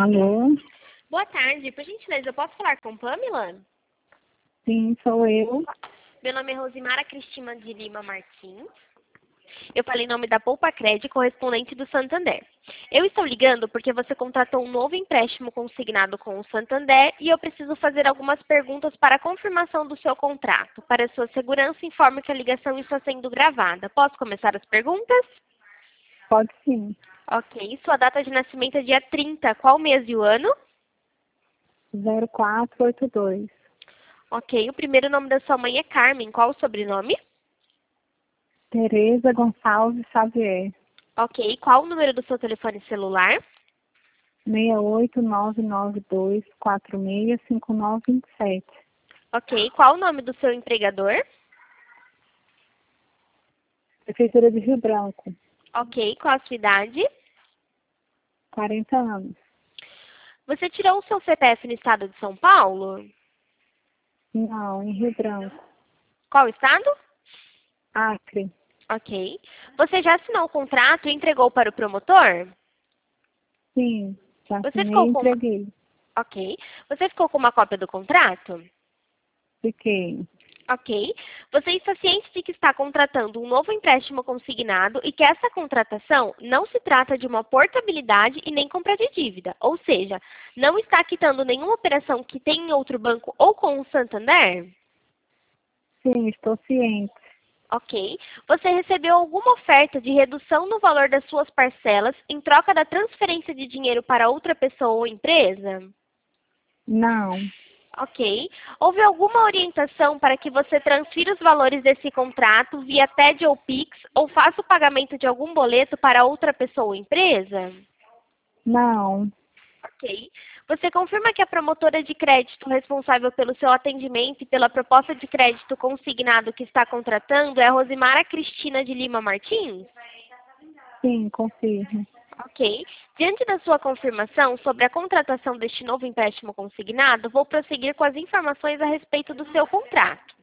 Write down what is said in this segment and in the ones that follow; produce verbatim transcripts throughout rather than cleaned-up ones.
Alô? Boa tarde, por gentileza, eu posso falar com Pamela? Sim, sou eu. Meu nome é Rosimara Cristina de Lima Martins. Eu falei em nome da Poupa Cred, correspondente do Santander. Eu estou ligando porque você contratou um novo empréstimo consignado com o Santander e eu preciso fazer algumas perguntas para a confirmação do seu contrato. Para sua segurança, informe que a ligação está sendo gravada. Posso começar as perguntas? Pode sim. Ok. Sua data de nascimento é dia trinta. Qual mês e o ano? zero quatro oito dois. Ok. O primeiro nome da sua mãe é Carmen. Qual o sobrenome? Tereza Gonçalves Xavier. Ok. Qual o número do seu telefone celular? seis oito nove nove dois quatro seis cinco nove dois sete. Ok. Qual o nome do seu empregador? Prefeitura de Rio Branco. Ok. Qual a sua idade? quarenta anos. Você tirou o seu C P F no estado de São Paulo? Não, em Rio Branco. Qual estado? Acre. Ok. Você já assinou o contrato e entregou para o promotor? Sim, já Você assinei e ficou com uma... entreguei. Ok. Você ficou com uma cópia do contrato? Fiquei. Ok. Você está ciente de que está contratando um novo empréstimo consignado e que essa contratação não se trata de uma portabilidade e nem compra de dívida, ou seja, não está quitando nenhuma operação que tem em outro banco ou com o Santander? Sim, estou ciente. Ok. Você recebeu alguma oferta de redução no valor das suas parcelas em troca da transferência de dinheiro para outra pessoa ou empresa? Não. Ok. Houve alguma orientação para que você transfira os valores desse contrato via T E D ou Pix ou faça o pagamento de algum boleto para outra pessoa ou empresa? Não. Ok. Você confirma que a promotora de crédito responsável pelo seu atendimento e pela proposta de crédito consignado que está contratando é a Rosimara Cristina de Lima Martins? Sim, confirmo. Ok. Diante da sua confirmação sobre a contratação deste novo empréstimo consignado, vou prosseguir com as informações a respeito do seu contrato.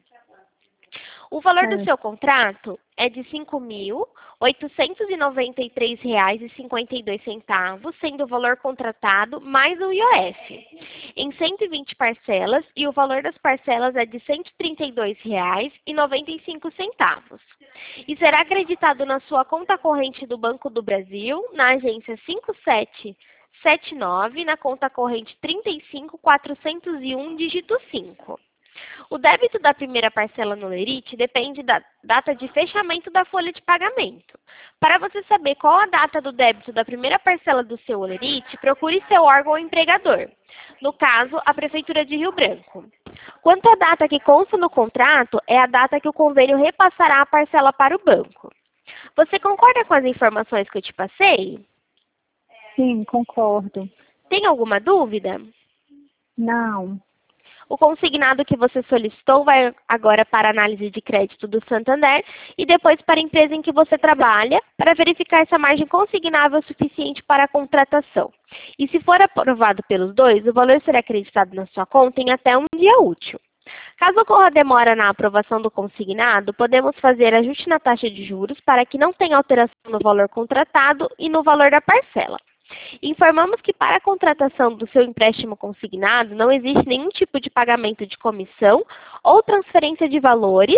O valor do Certo. seu contrato é de cinco mil oitocentos e noventa e três reais e cinquenta e dois centavos, sendo o valor contratado mais o I O F, em cento e vinte parcelas, e o valor das parcelas é de cento e trinta e dois reais e noventa e cinco centavos. E será acreditado na sua conta corrente do Banco do Brasil, na agência cinco sete sete nove, na conta corrente trinta e cinco quatrocentos e um, dígito cinco. O débito da primeira parcela no Lerite depende da data de fechamento da folha de pagamento. Para você saber qual a data do débito da primeira parcela do seu Lerite, procure seu órgão empregador. No caso, a Prefeitura de Rio Branco. Quanto à data que consta no contrato, é a data que o convênio repassará a parcela para o banco. Você concorda com as informações que eu te passei? Sim, concordo. Tem alguma dúvida? Não. O consignado que você solicitou vai agora para a análise de crédito do Santander e depois para a empresa em que você trabalha, para verificar se a margem consignável é suficiente para a contratação. E se for aprovado pelos dois, o valor será acreditado na sua conta em até um dia útil. Caso ocorra demora na aprovação do consignado, podemos fazer ajuste na taxa de juros para que não tenha alteração no valor contratado e no valor da parcela. Informamos que para a contratação do seu empréstimo consignado não existe nenhum tipo de pagamento de comissão ou transferência de valores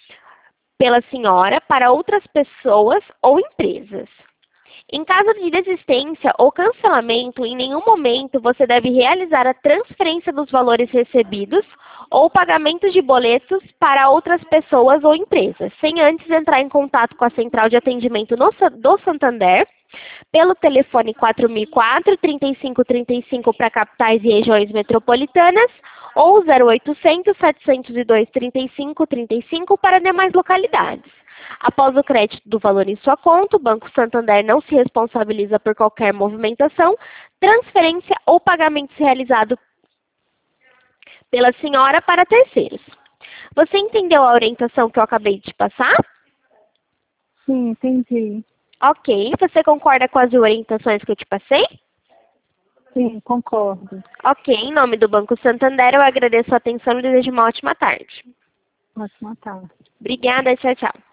pela senhora para outras pessoas ou empresas. Em caso de desistência ou cancelamento, em nenhum momento você deve realizar a transferência dos valores recebidos ou pagamento de boletos para outras pessoas ou empresas, sem antes entrar em contato com a central de atendimento no, do Santander, pelo telefone quatro mil e quatro, trinta e cinco trinta e cinco para capitais e regiões metropolitanas ou zero oitocentos, setecentos e dois, trinta e cinco trinta e cinco para demais localidades. Após o crédito do valor em sua conta, o Banco Santander não se responsabiliza por qualquer movimentação, transferência ou pagamento realizado pela senhora para terceiros. Você entendeu a orientação que eu acabei de te passar? Sim, entendi. Ok. Você concorda com as orientações que eu te passei? Sim, concordo. Ok. Em nome do Banco Santander, eu agradeço a atenção e desejo uma ótima tarde. Ótima tarde. Obrigada. Tchau, tchau.